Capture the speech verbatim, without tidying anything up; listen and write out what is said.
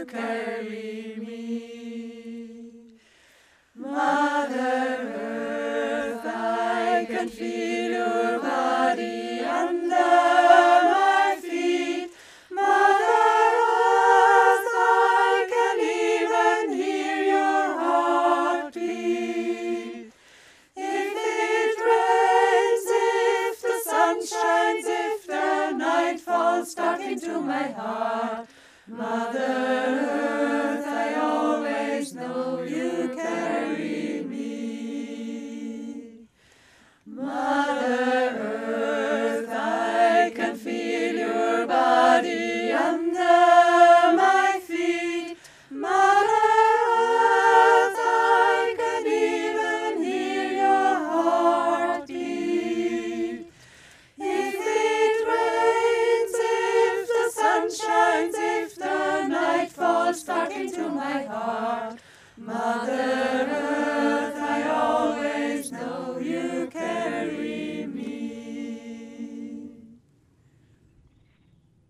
you carry me. Mother Earth, I can feel your body under my feet. Mother Earth, I can even hear your heartbeat. If it rains, if the sun shines, if the night falls stuck into my heart, Mother Earth, I always know you carry me. Mother Earth, I can feel your body under my feet. Mother Earth, I can even hear your heartbeat. If it rains, if the sun shines, if the night falls stuck into my heart, Mother Earth,